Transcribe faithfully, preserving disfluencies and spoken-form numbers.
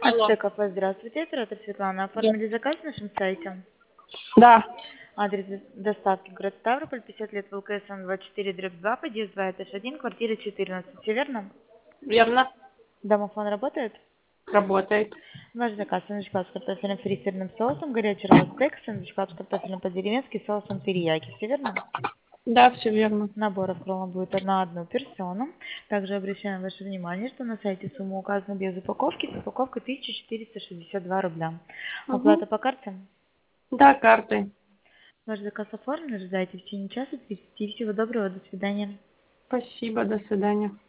Алло. Ацтек кафе, здравствуйте, оператор Светлана. Да. Оформили заказ на нашем сайте. Да, Адрес доставки город Ставрополь, пятьдесят лет ВЛКСМ двадцать четыре дробь два, подъезд два, этаж один, квартира четырнадцать. Все верно? верно. Домофон работает? Работает. Ваш заказ: сэндвич-пап с картофельным фри с сырным соусом, горячий ролл-стейк, сэндвич-пап с картофелем по-деревенски, соусом терияки. Все верно? Да, все верно. Набор кролла будет на одну персону. Также обращаем ваше внимание, что на сайте сумма указана без упаковки, с упаковкой тысяча четыреста шестьдесят два рубля. Оплата Угу. по карте? Да, картой. Ваш заказ оформлен, ожидайте в течение часа. Всего доброго, до свидания. Спасибо, до свидания.